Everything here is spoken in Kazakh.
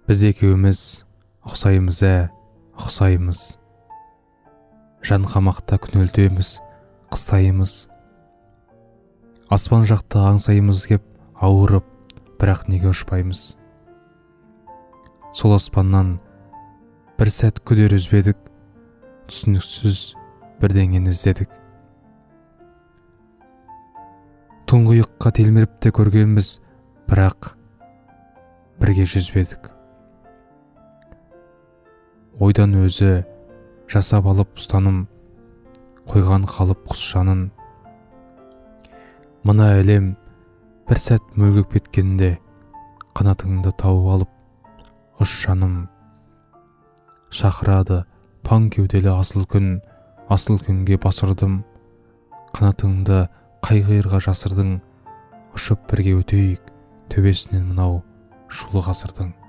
Біз екеуміз ұқсаймыз, ұқсаймыз. Жан қамақта күнелтеміз, қыстаймыз. Аспан жақта аңсаймыз кеп ауырып, бірақ неге ұшпаймыз? Сол аспаннан бір сәт күдер үзбедік, түсініксіз бірдеңені іздедік. Тұңғиыққа телміріп те көргенбіз, бірақ бірге жүзбедік. Ойдан өзі жасап алып ұстаным, қойған қалып құс жанын. Мына әлем бір сәт мүлгіп кеткенде, қанатыңды тауып алып, ұш жаным. Шақырады паң кеуделі асыл күн, асыл күнге бас ұрдым. Қанатыңды қай қиырға жасырдың, ұшып бірге өтейік төбесінен мынау шулы ғасырдың.